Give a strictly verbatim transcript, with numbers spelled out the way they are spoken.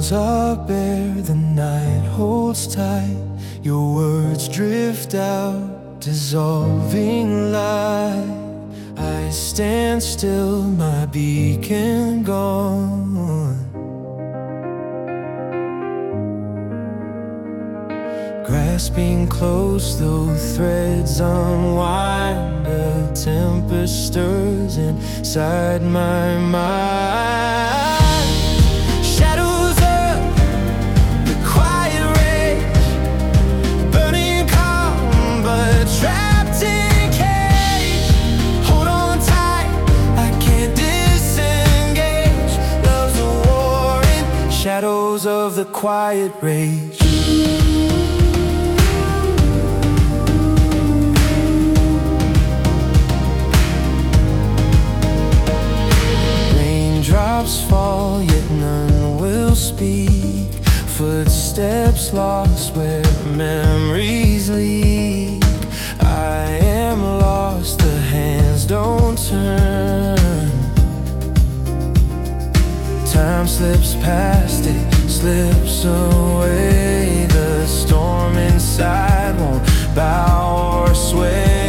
walls are bare, the night holds tight. Your words drift out, dissolving light. I stand still, my beacon gone. Grasping close, though threads unwind, a tempest stirs inside my mind. Shadows up, the quiet rage, burning calm but trapped in cage. Hold on tight, I can't disengage. Love's a war in shadows of the quiet rage. Drops fall, yet none will speak. Footsteps lost where memories leak. I am lost, the hands don't turn. Time slips past, it slips away. The storm inside won't bow or sway.